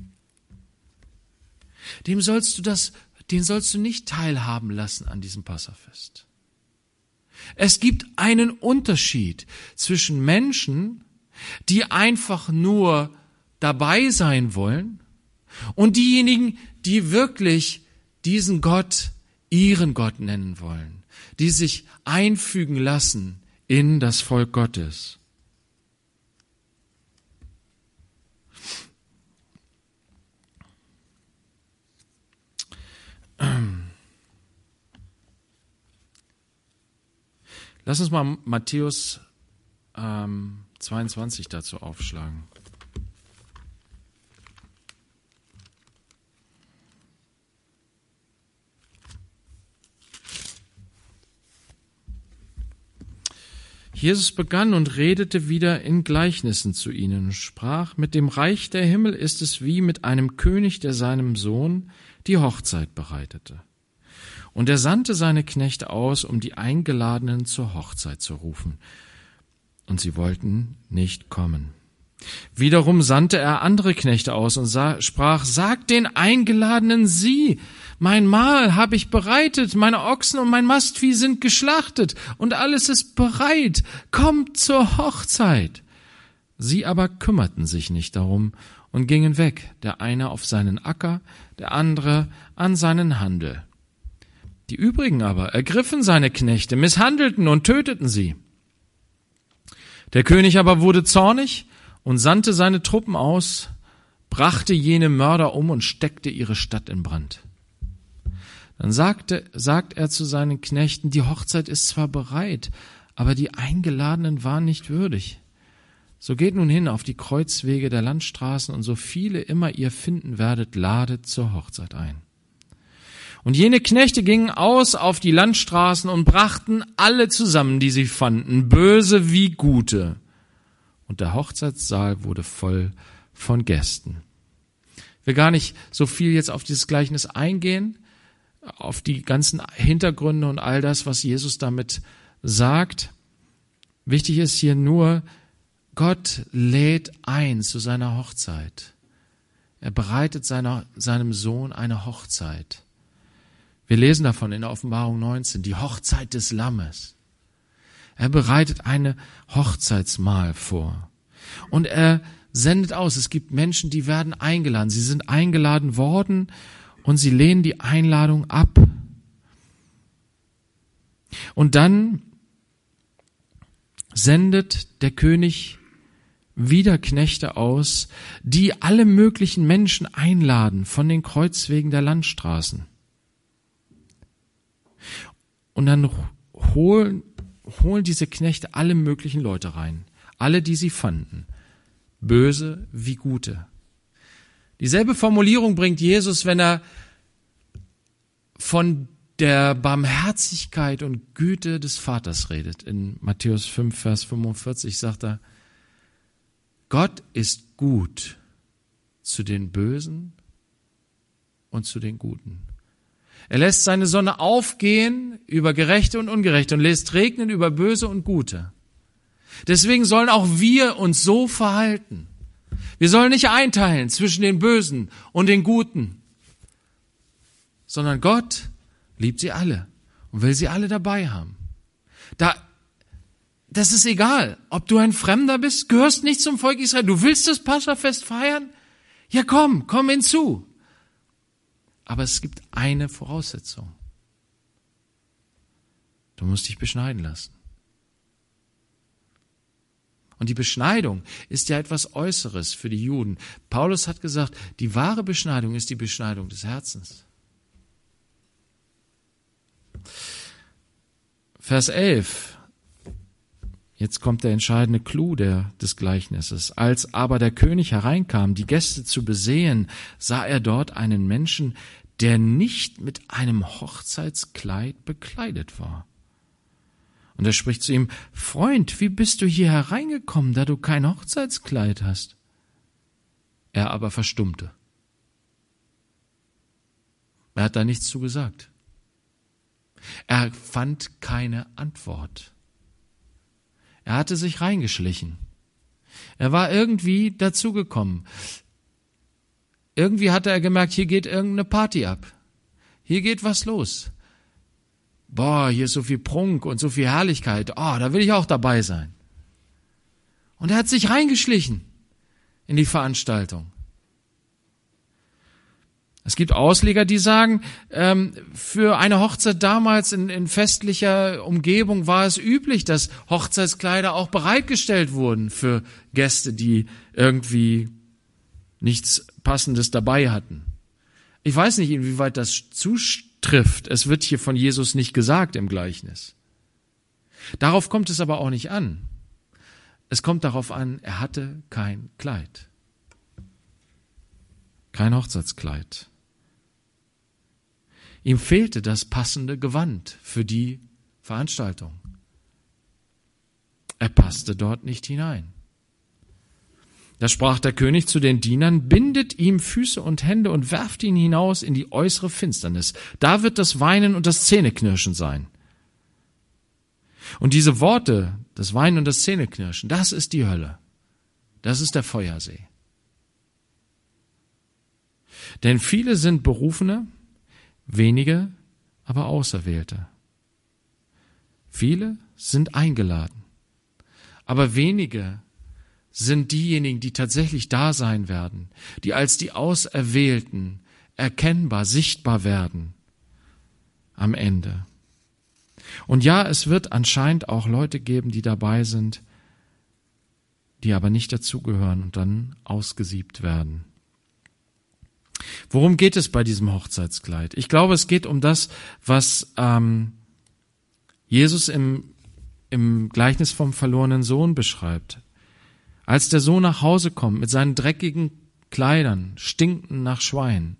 Den sollst du nicht teilhaben lassen an diesem Passafest. Es gibt einen Unterschied zwischen Menschen, die einfach nur dabei sein wollen, und diejenigen, die wirklich diesen Gott ihren Gott nennen wollen, die sich einfügen lassen in das Volk Gottes. Lass uns mal Matthäus 22 dazu aufschlagen. Jesus begann und redete wieder in Gleichnissen zu ihnen und sprach, mit dem Reich der Himmel ist es wie mit einem König, der seinem Sohn die Hochzeit bereitete. Und er sandte seine Knechte aus, um die Eingeladenen zur Hochzeit zu rufen. Und sie wollten nicht kommen. Wiederum sandte er andere Knechte aus und sprach, sagt den Eingeladenen sie, mein Mahl habe ich bereitet, meine Ochsen und mein Mastvieh sind geschlachtet und alles ist bereit, kommt zur Hochzeit. Sie aber kümmerten sich nicht darum und gingen weg, der eine auf seinen Acker, der andere an seinen Handel. Die übrigen aber ergriffen seine Knechte, misshandelten und töteten sie. Der König aber wurde zornig und sandte seine Truppen aus, brachte jene Mörder um und steckte ihre Stadt in Brand. Dann sagt er zu seinen Knechten, die Hochzeit ist zwar bereit, aber die Eingeladenen waren nicht würdig. So geht nun hin auf die Kreuzwege der Landstraßen und so viele immer ihr finden werdet, ladet zur Hochzeit ein. Und jene Knechte gingen aus auf die Landstraßen und brachten alle zusammen, die sie fanden, böse wie gute. Und der Hochzeitssaal wurde voll von Gästen. Ich will gar nicht so viel jetzt auf dieses Gleichnis eingehen, auf die ganzen Hintergründe und all das, was Jesus damit sagt. Wichtig ist hier nur, Gott lädt ein zu seiner Hochzeit. Er bereitet seinem Sohn eine Hochzeit. Wir lesen davon in der Offenbarung 19, die Hochzeit des Lammes. Er bereitet eine Hochzeitsmahl vor. Und er sendet aus. Es gibt Menschen, die werden eingeladen. Sie sind eingeladen worden und sie lehnen die Einladung ab. Und dann sendet der König wieder Knechte aus, die alle möglichen Menschen einladen von den Kreuzwegen der Landstraßen. Und dann holen diese Knechte alle möglichen Leute rein. Alle, die sie fanden. Böse wie Gute. Dieselbe Formulierung bringt Jesus, wenn er von der Barmherzigkeit und Güte des Vaters redet. In Matthäus 5, Vers 45 sagt er, Gott ist gut zu den Bösen und zu den Guten. Er lässt seine Sonne aufgehen über Gerechte und Ungerechte und lässt regnen über Böse und Gute. Deswegen sollen auch wir uns so verhalten. Wir sollen nicht einteilen zwischen den Bösen und den Guten, sondern Gott liebt sie alle und will sie alle dabei haben. Das ist egal, ob du ein Fremder bist, gehörst nicht zum Volk Israel, du willst das Passafest feiern? Ja komm hinzu. Aber es gibt eine Voraussetzung. Du musst dich beschneiden lassen. Und die Beschneidung ist ja etwas Äußeres für die Juden. Paulus hat gesagt, die wahre Beschneidung ist die Beschneidung des Herzens. Vers 11. Jetzt kommt der entscheidende Clou des Gleichnisses. Als aber der König hereinkam, die Gäste zu besehen, sah er dort einen Menschen, der nicht mit einem Hochzeitskleid bekleidet war. Und er spricht zu ihm, Freund, wie bist du hier hereingekommen, da du kein Hochzeitskleid hast? Er aber verstummte. Er hat da nichts zu gesagt. Er fand keine Antwort. Er hatte sich reingeschlichen. Er war irgendwie dazugekommen. Irgendwie hatte er gemerkt, hier geht irgendeine Party ab. Hier geht was los. Boah, hier ist so viel Prunk und so viel Herrlichkeit. Oh, da will ich auch dabei sein. Und er hat sich reingeschlichen in die Veranstaltung. Es gibt Ausleger, die sagen, für eine Hochzeit damals in festlicher Umgebung war es üblich, dass Hochzeitskleider auch bereitgestellt wurden für Gäste, die irgendwie nichts Passendes dabei hatten. Ich weiß nicht, inwieweit das zutrifft. Es wird hier von Jesus nicht gesagt im Gleichnis. Darauf kommt es aber auch nicht an. Es kommt darauf an, er hatte kein Kleid. Kein Hochzeitskleid. Ihm fehlte das passende Gewand für die Veranstaltung. Er passte dort nicht hinein. Da sprach der König zu den Dienern, bindet ihm Füße und Hände und werft ihn hinaus in die äußere Finsternis. Da wird das Weinen und das Zähneknirschen sein. Und diese Worte, das Weinen und das Zähneknirschen, das ist die Hölle. Das ist der Feuersee. Denn viele sind Berufene, wenige aber Auserwählte. Viele sind eingeladen, aber wenige sind diejenigen, die tatsächlich da sein werden, die als die Auserwählten erkennbar, sichtbar werden am Ende. Und ja, es wird anscheinend auch Leute geben, die dabei sind, die aber nicht dazugehören und dann ausgesiebt werden. Worum geht es bei diesem Hochzeitskleid? Ich glaube, es geht um das, was Jesus im Gleichnis vom verlorenen Sohn beschreibt. Als der Sohn nach Hause kommt mit seinen dreckigen Kleidern, stinkend nach Schwein,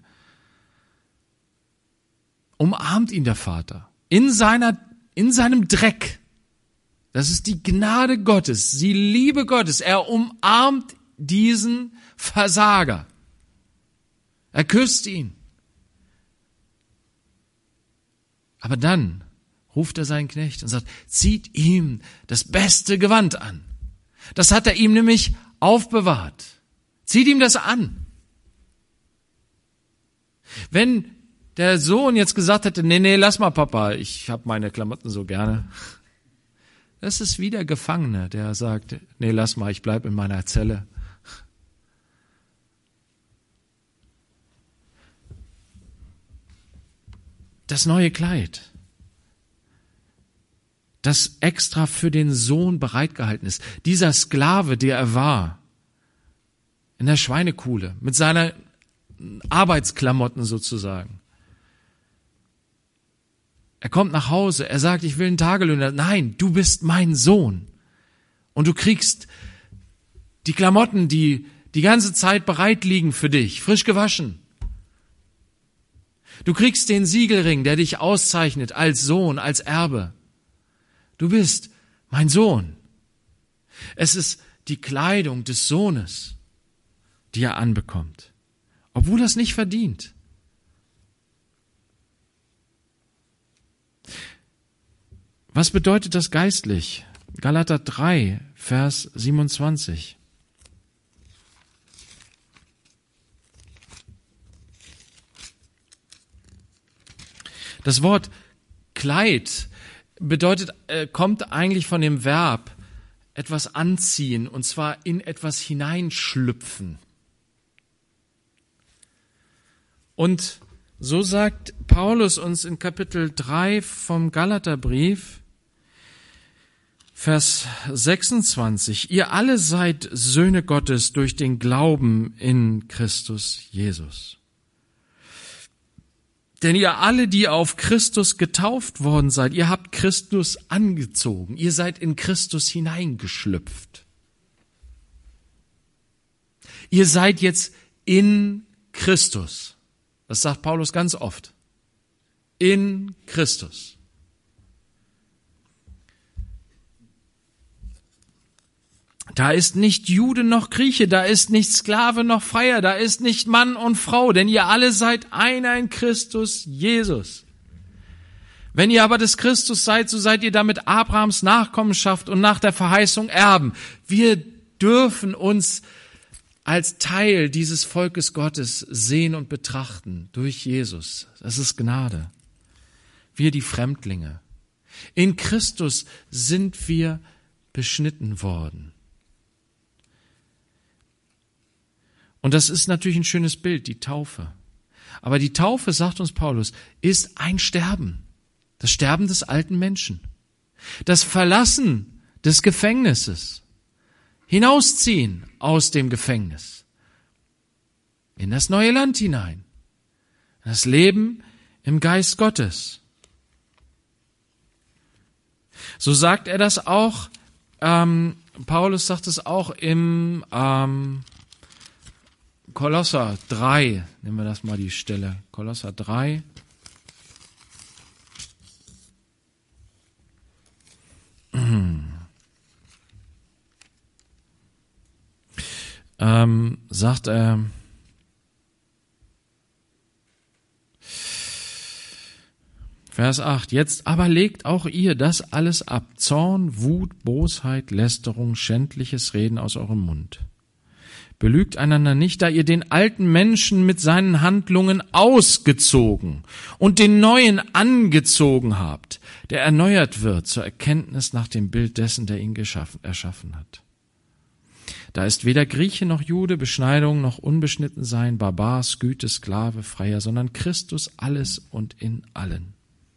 umarmt ihn der Vater in seinem Dreck. Das ist die Gnade Gottes, die Liebe Gottes. Er umarmt diesen Versager. Er küsst ihn. Aber dann ruft er seinen Knecht und sagt, zieht ihm das beste Gewand an. Das hat er ihm nämlich aufbewahrt. Zieht ihm das an. Wenn der Sohn jetzt gesagt hätte, nee, lass mal Papa, ich habe meine Klamotten so gerne, Das ist wie der Gefangene, der sagt, nee, lass mal, ich bleib in meiner Zelle. Das neue Kleid, das extra für den Sohn bereitgehalten ist. Dieser Sklave, der er war, in der Schweinekuhle, mit seiner Arbeitsklamotten sozusagen. Er kommt nach Hause, er sagt, ich will einen Tagelöhner. Nein, du bist mein Sohn. Und du kriegst die Klamotten, die die ganze Zeit bereit liegen für dich, frisch gewaschen. Du kriegst den Siegelring, der dich auszeichnet als Sohn, als Erbe. Du bist mein Sohn. Es ist die Kleidung des Sohnes, die er anbekommt, obwohl er es nicht verdient. Was bedeutet das geistlich? Galater 3, Vers 27. Das Wort Kleid kommt eigentlich von dem Verb etwas anziehen, und zwar in etwas hineinschlüpfen. Und so sagt Paulus uns in Kapitel 3 vom Galaterbrief, Vers 26, ihr alle seid Söhne Gottes durch den Glauben in Christus Jesus. Denn ihr alle, die auf Christus getauft worden seid, ihr habt Christus angezogen. Ihr seid in Christus hineingeschlüpft. Ihr seid jetzt in Christus. Das sagt Paulus ganz oft. In Christus. Da ist nicht Jude noch Grieche, da ist nicht Sklave noch Freier, da ist nicht Mann und Frau, denn ihr alle seid einer in Christus Jesus. Wenn ihr aber des Christus seid, so seid ihr damit Abrahams Nachkommenschaft und nach der Verheißung Erben. Wir dürfen uns als Teil dieses Volkes Gottes sehen und betrachten durch Jesus. Das ist Gnade. Wir die Fremdlinge. In Christus sind wir beschnitten worden. Und das ist natürlich ein schönes Bild, die Taufe. Aber die Taufe, sagt uns Paulus, ist ein Sterben. Das Sterben des alten Menschen. Das Verlassen des Gefängnisses. Hinausziehen aus dem Gefängnis. In das neue Land hinein. Das Leben im Geist Gottes. So sagt er das auch, Paulus sagt es auch im Kolosser 3, nehmen wir das mal die Stelle, Kolosser 3. Sagt er, Vers 8, jetzt aber legt auch ihr das alles ab, Zorn, Wut, Bosheit, Lästerung, schändliches Reden aus eurem Mund. Belügt einander nicht, da ihr den alten Menschen mit seinen Handlungen ausgezogen und den neuen angezogen habt, der erneuert wird zur Erkenntnis nach dem Bild dessen, der ihn erschaffen hat. Da ist weder Grieche noch Jude, Beschneidung noch Unbeschnittensein, Barbar, Sküte, Sklave, Freier, sondern Christus alles und in allen.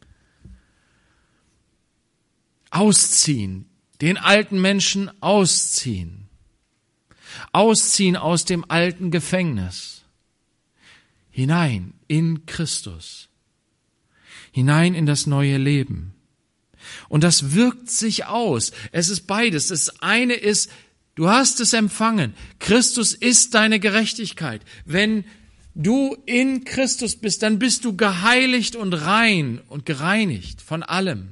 Ausziehen, den alten Menschen ausziehen. Ausziehen aus dem alten Gefängnis, hinein in Christus, hinein in das neue Leben. Und das wirkt sich aus. Es ist beides. Das eine ist, du hast es empfangen. Christus ist deine Gerechtigkeit. Wenn du in Christus bist, dann bist du geheiligt und rein und gereinigt von allem.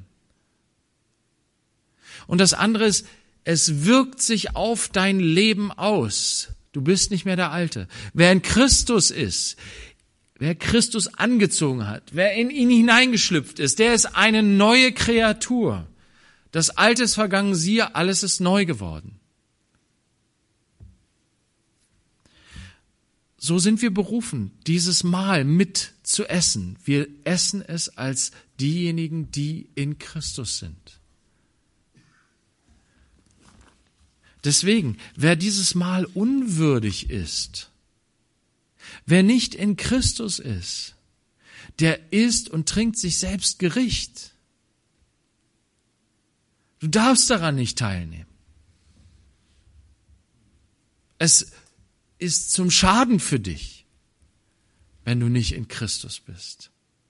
Und das andere ist, es wirkt sich auf dein Leben aus. Du bist nicht mehr der Alte. Wer in Christus ist, wer Christus angezogen hat, wer in ihn hineingeschlüpft ist, der ist eine neue Kreatur. Das Alte ist vergangen, siehe, alles ist neu geworden. So sind wir berufen, dieses Mahl mit zu essen. Wir essen es als diejenigen, die in Christus sind. Deswegen, wer dieses Mahl unwürdig ist, wer nicht in Christus ist, der isst und trinkt sich selbst Gericht. Du darfst daran nicht teilnehmen. Es ist zum Schaden für dich, wenn du nicht in Christus bist.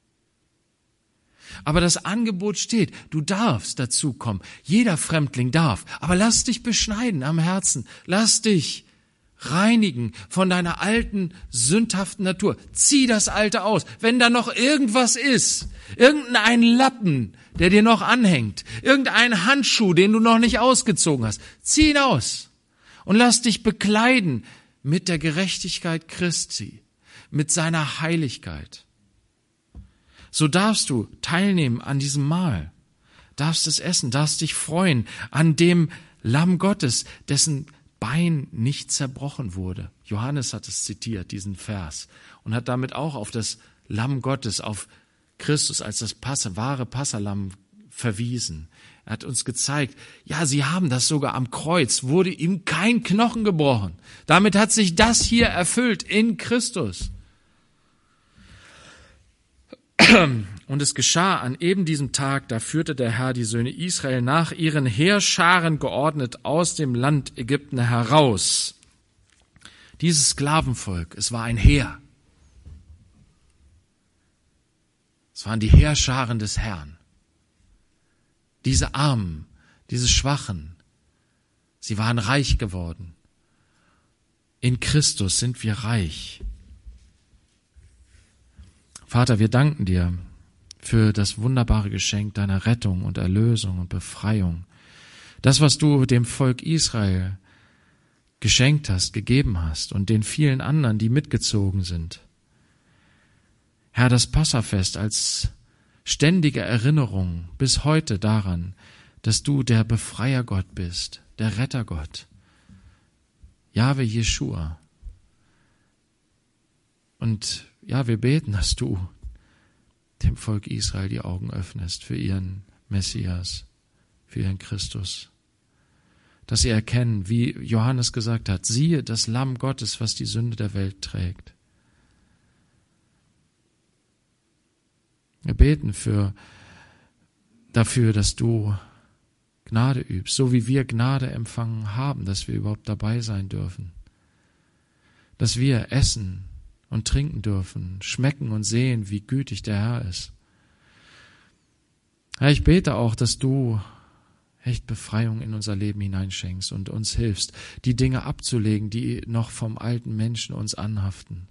Aber das Angebot steht, du darfst dazukommen. Jeder Fremdling darf. Aber lass dich beschneiden am Herzen. Lass dich reinigen von deiner alten, sündhaften Natur. Zieh das Alte aus. Wenn da noch irgendwas ist, irgendein Lappen, der dir noch anhängt, irgendein Handschuh, den du noch nicht ausgezogen hast, zieh ihn aus und lass dich bekleiden mit der Gerechtigkeit Christi, mit seiner Heiligkeit. So darfst du teilnehmen an diesem Mahl, darfst es essen, darfst dich freuen an dem Lamm Gottes, dessen Bein nicht zerbrochen wurde. Johannes hat es zitiert, diesen Vers, und hat damit auch auf das Lamm Gottes, auf Christus als das wahre Passahlamm verwiesen. Er hat uns gezeigt, ja, sie haben das sogar am Kreuz, wurde ihm kein Knochen gebrochen. Damit hat sich das hier erfüllt in Christus. Und es geschah an eben diesem Tag, da führte der Herr die Söhne Israel nach ihren Heerscharen geordnet aus dem Land Ägypten heraus. Dieses Sklavenvolk, es war ein Heer. Es waren die Heerscharen des Herrn. Diese Armen, diese Schwachen, sie waren reich geworden. In Christus sind wir reich. Vater, wir danken dir für das wunderbare Geschenk deiner Rettung und Erlösung und Befreiung. Das, was du dem Volk Israel geschenkt hast, gegeben hast und den vielen anderen, die mitgezogen sind. Herr, das Passafest als ständige Erinnerung bis heute daran, dass du der Befreiergott bist, der Rettergott, Jahwe Jeschua. Und ja, wir beten, dass du dem Volk Israel die Augen öffnest für ihren Messias, für ihren Christus. Dass sie erkennen, wie Johannes gesagt hat, siehe das Lamm Gottes, was die Sünde der Welt trägt. Wir beten dafür, dass du Gnade übst, so wie wir Gnade empfangen haben, dass wir überhaupt dabei sein dürfen. Dass wir essen und trinken dürfen, schmecken und sehen, wie gütig der Herr ist. Herr, ich bete auch, dass du echt Befreiung in unser Leben hineinschenkst und uns hilfst, die Dinge abzulegen, die noch vom alten Menschen uns anhaften.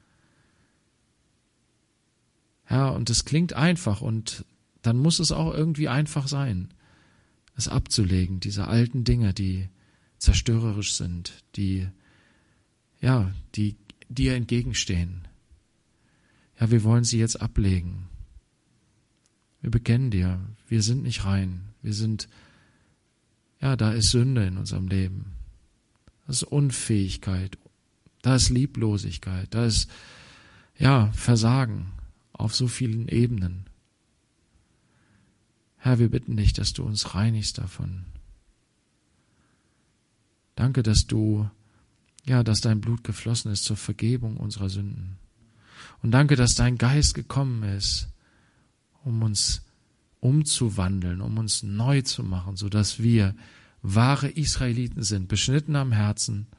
Herr, und es klingt einfach und dann muss es auch irgendwie einfach sein, es abzulegen, diese alten Dinge, die zerstörerisch sind, die dir entgegenstehen. Ja, wir wollen sie jetzt ablegen. Wir bekennen dir, wir sind nicht rein. Da ist Sünde in unserem Leben. Das ist Unfähigkeit. Da ist Lieblosigkeit. Da ist, Versagen auf so vielen Ebenen. Herr, wir bitten dich, dass du uns reinigst davon. Danke, dass dein Blut geflossen ist zur Vergebung unserer Sünden. Und danke, dass dein Geist gekommen ist, um uns umzuwandeln, um uns neu zu machen, sodass wir wahre Israeliten sind, beschnitten am Herzen,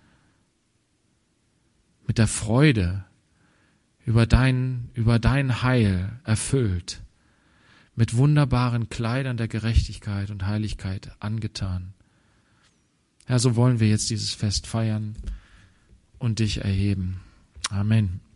mit der Freude über dein Heil erfüllt, mit wunderbaren Kleidern der Gerechtigkeit und Heiligkeit angetan. Herr, so wollen wir jetzt dieses Fest feiern und dich erheben. Amen.